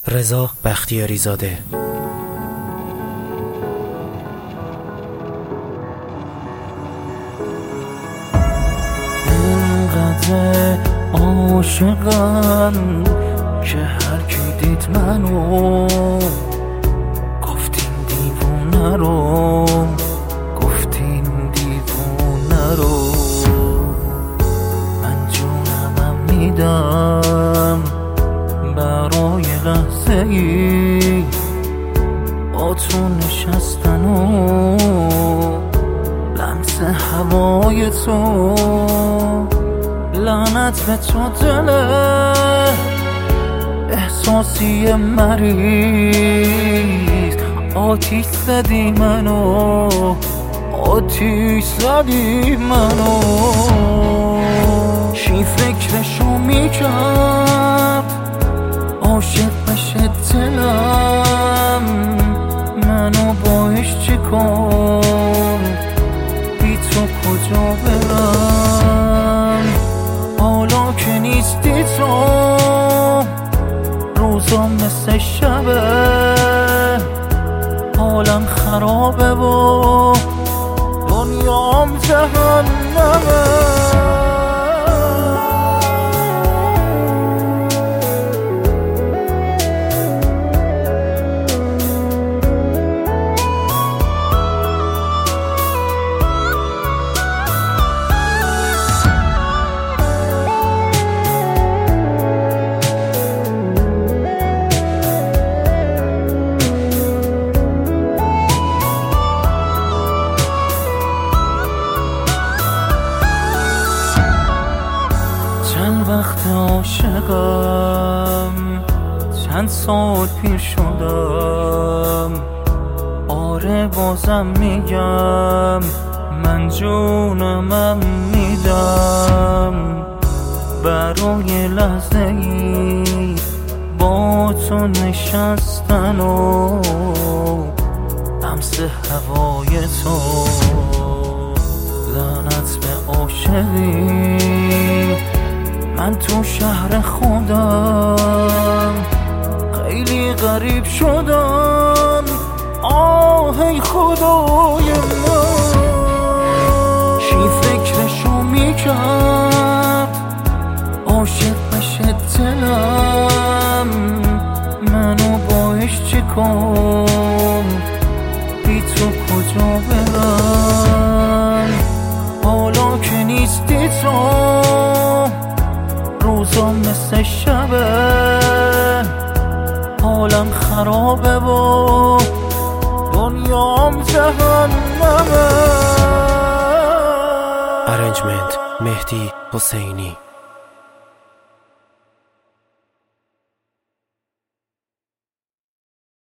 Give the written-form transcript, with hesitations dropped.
رضا بختیاری زاده. اینقدر عاشقم که هر کی دید منو گفتین دیوونه رو، گفتین دیوونه رو. من جونمم میدم برای لحظه ای با تو نشستن و لمس هوای تو. لعنت به تو دل احساسی مریض، آتیش زدی منو، آتیش زدی منو. چی فکرشو میکرد عاشق بشه دلم، منو باش چی کن، بی تو کجا برم. حالا که نیستی تو روزا مثل شبه، حالم خرابه و دنیام جهنمه. چند وقت عاشقم، چند سال پیر شدم. آره بازم میگم من جونمم میدم برای لحظه ای با تو نشستن و لمس هوای تو. لعنت به عاشقی من تو شهر خودم، خیلی غریب شدم. ای خدای من، چی فکرشو میکرد عاشق بشه دلم، منو باش چی کن، بی تو کجا برم. حالا که نیستی تو روزا مثل شبه، حالم خرابه و دنیام جهنمه. ارنجمنت مهدی حسینی.